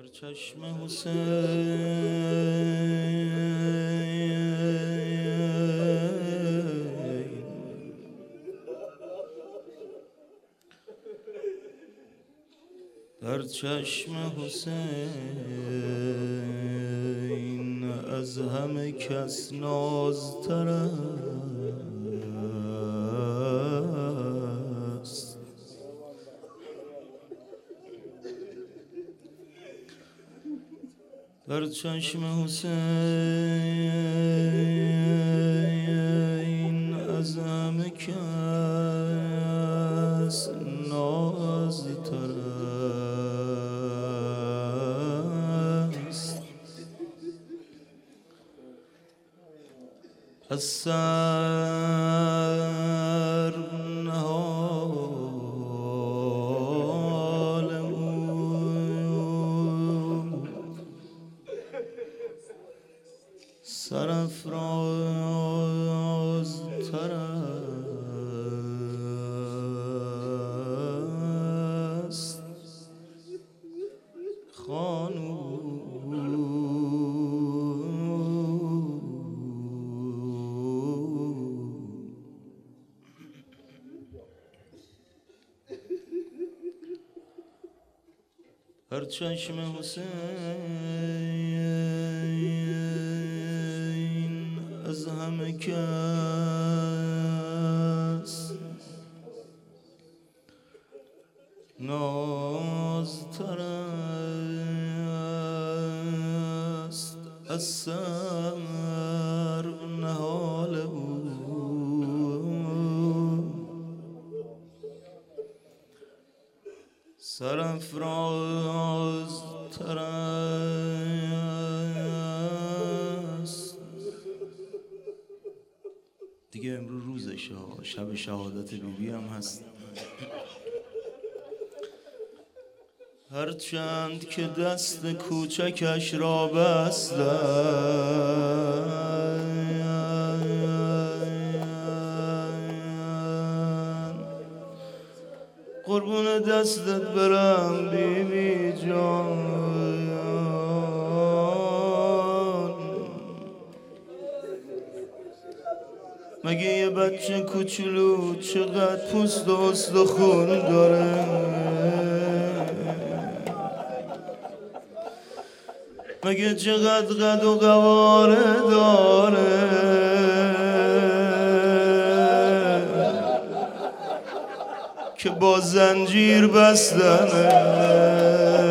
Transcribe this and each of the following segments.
در چشم حسین در چشم حسین از همه کس نازتر است. در چشم حسین از همه کس نازتر است. از سر نهال او سرافرازتر است. در چشم حسین از همه کس نازتر است. از سر نهال او سرافرازتر است. دیگه امروز روزشه، شب شهادت بیبی هم هست. هرچند که دست کوچکش را بستن، قربون دستت برم بیبی جان. مگه یه بچه کوچولو چقدر پوست و استخون داره؟ مگه چقدر قد و قواره داره؟ که با زنجیر بستنه.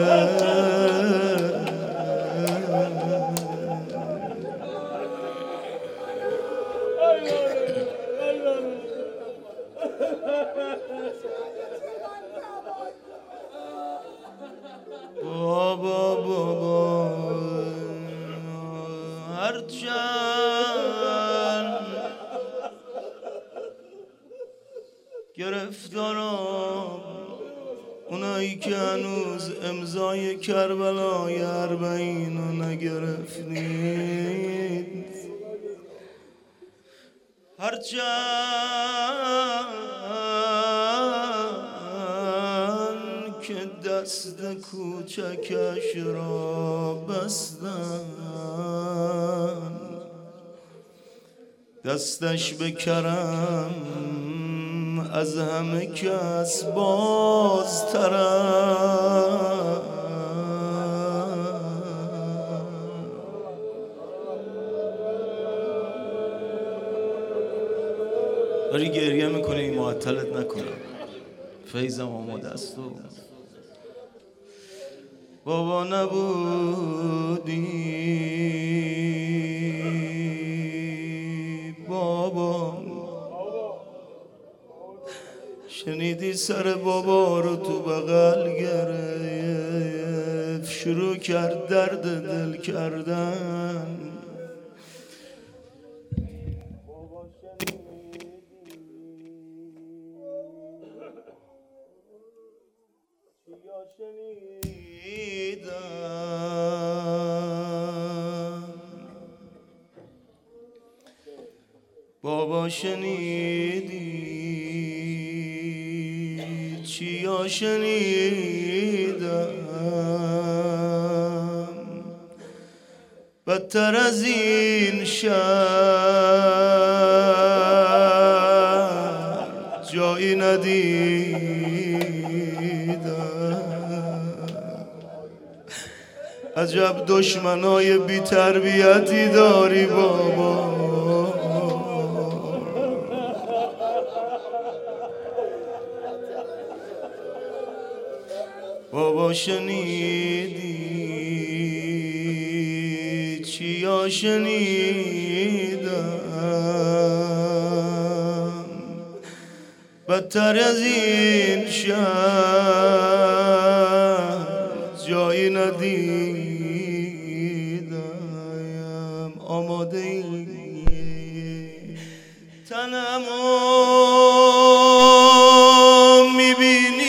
بابا بابا هرچند گرفتارم اونایی که هنوز امضای کربلای 40 رو نگرفتید، هرچند که دست کوچکش را بستن، دستش به کرم از همه کس بازتر است. داری گریه میکنی، معطلت نکنم، فیضم آماده است. و بابا نبودی، بابا شنیدی سر بابا رو تو بغل گرفت، شروع کرد درد دل کردن. بابا شنیدی چیا شنیدم؟ بدتر از این شهر جایی ندیدم. عجب دشمنای بی تربیتی داری بابا. بابا شنیدی چیا شنیدم؟ بدتر از این شهر جایی ندیدم. آماده ای تنمو میبینی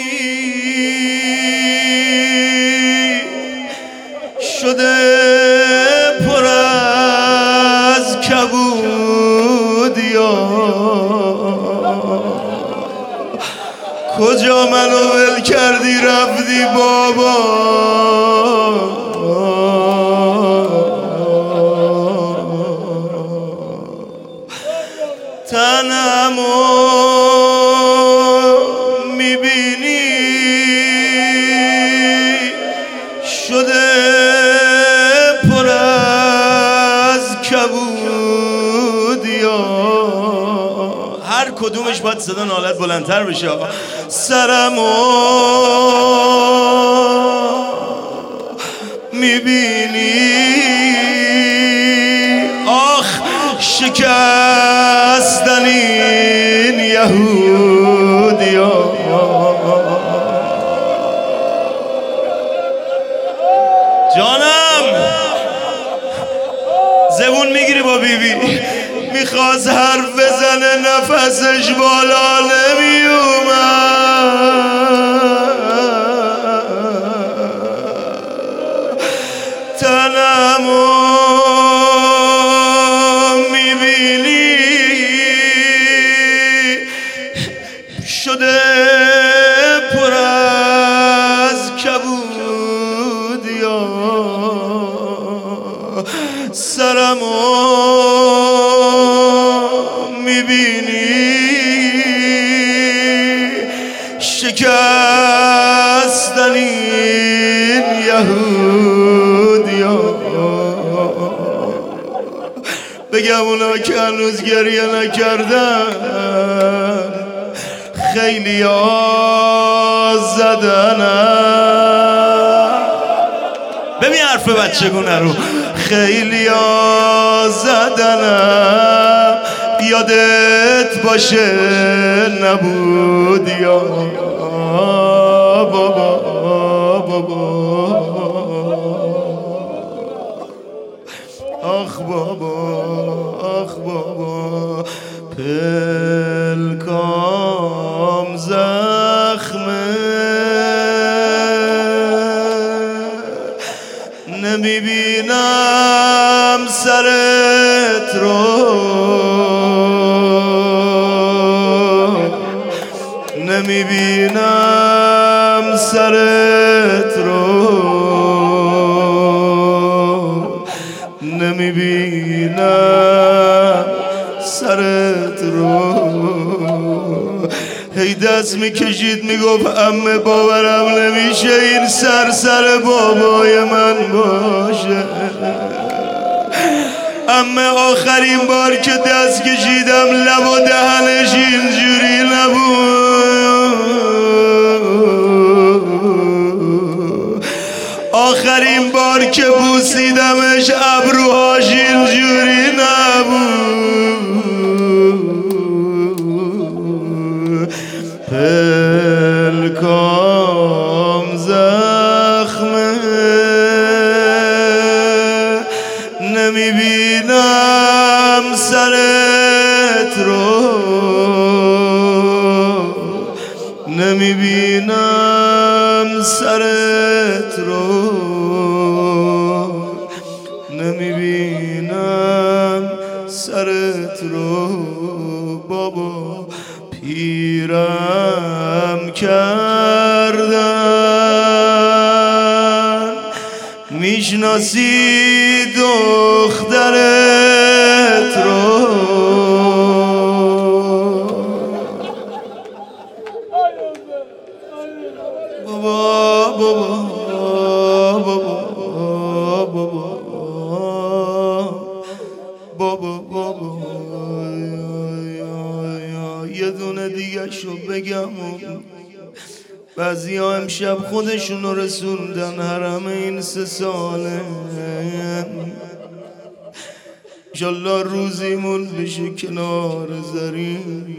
شده پر از کبودیا. کجا منو ول کردی رفتی بابا؟ تنمو میبینی شده پر از کبودیا. هر کدومش باید صدا نالت بلندتر بشه. سرمو میبینی آخ شکستن این یهودیا. جانم زبون میگیری با بیبی. میخواست حرف بزنه نفسش بالا نمیومد. تنمو میبینی شده پر از کبودیا. سرمو میبینی شکستن این یهودیا. بگم اونا که هنوز گریه نکردن خیلی ها زدنم. ببین حرف بچگونه رو. خیلی ها زدنم یادت باشه نبود یا بابا بابا. آخ بابا آخ بابا. پلکام زخمه نمیبینم سرت رو. نمیبینم سرت رو. نمیبینم سرت رو. هی دست میکشید میگفت عمه باورم نمیشه این سر بابای من باشه. عمه آخرین بار که دست کشیدم لب و دهنش اینجوری نبود. آخرین بار که بوسیدمش ابروهاش اینجوری نبود. پلکام زخمه نمیبینم سرت رو. نمیبینم سرت رو. نمیبینم سرت رو. میشناسی دخترت رو بابا بابا بابا بابا بابا یه دونه دیگه شو بگم بعضی ها امشب خودشون رو رسوندن حرم این 3 ساله انشالله روزیمون بشه کنار زرین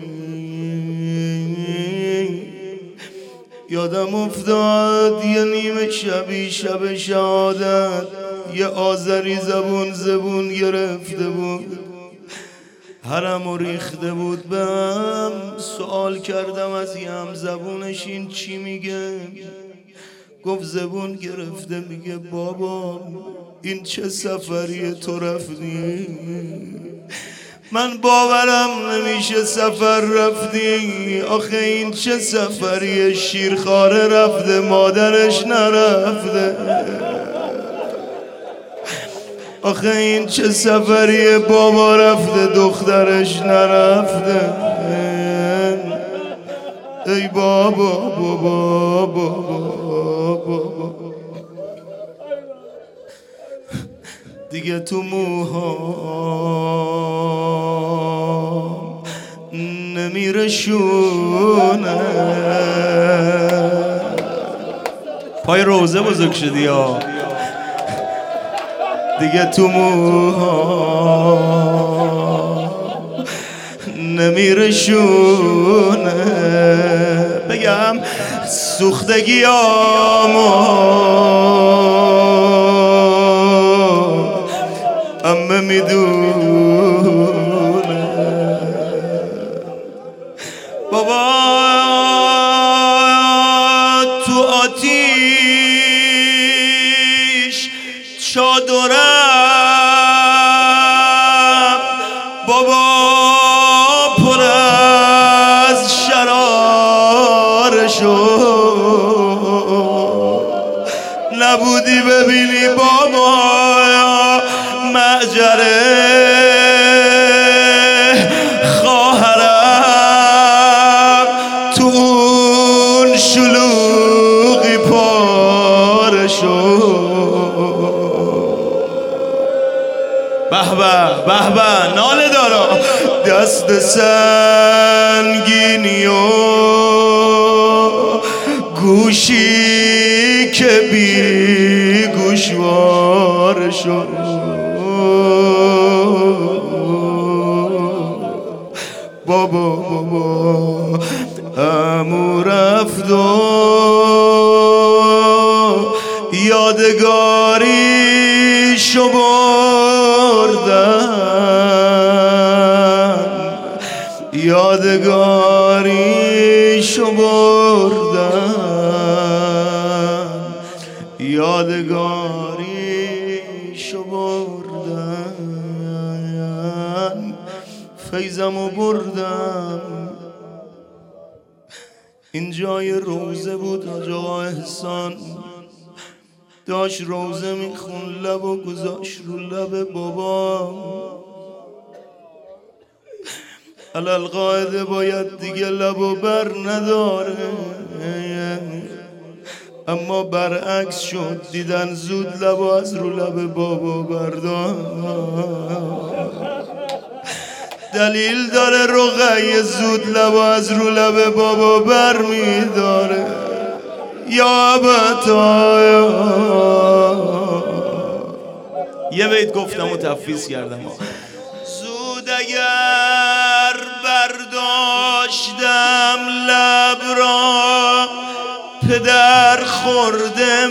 یادم افتاد یه نیمه شبی شب شهادت یه آذری زبون گرفته بود حرمو ریخته بود بهم سوال کردم از یه هم زبونش این چی میگه گفت زبون گرفته میگه بابا این چه سفریه تو رفتی من باورم نمیشه سفر رفتی آخه این چه سفریه شیرخواره رفته مادرش نرفته آخه این چه سفریه بابا رفته دخترش نرفته ای بابا بابا بابا دیگه تو موها نمیره شونه پای روزه بزرگ شدی یا دیگه تو موها نمیره شونه بگم سوختگیامو امه میدونه بابا تو آتیش چادرم بابا پر از شرار شد نبودی ببینی بابا معجره خواهرم تو اون شلوغی پاره شد به به ناله دارم دست سنگینی و گوشی که بی گوشوار شد بابا همو رفت و یادگاریشو بردن یادگاریشو بردن یادگاریشو بردن فیضمو بردم این جای روزه بود حاج آقا احسان داشت روزه میخون لب و گذاشت رو لب بابا علالقاعده باید دیگه لب و بر نداره اما برعکس شد دیدن زود لب و از رو لب بابا بردار دلیل داره رقیه زود لب و از رو لب بابا بر میداره یا بتا یه بیت گفتم و تفویض کردم زود اگر برداشتم لب را پدر خورده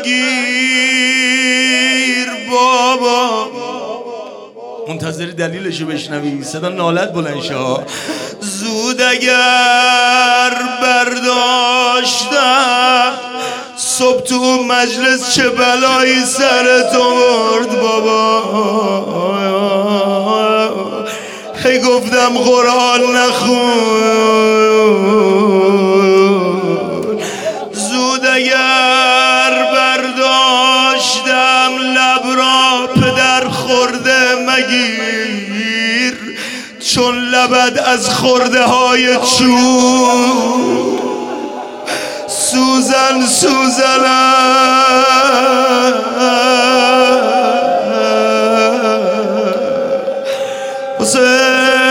مگیر بابا منتظری دلیلشو بشنوی صدا نالت بلند شه زود اگر برداشتم صبح تو مجلس چه بلایی سرت آورد بابا هی گفتم قرآن نخون زود اگر برداشتم آدم لب را پدر خورده مگیر، چون لبد از خورده های چوب سوزن سوزن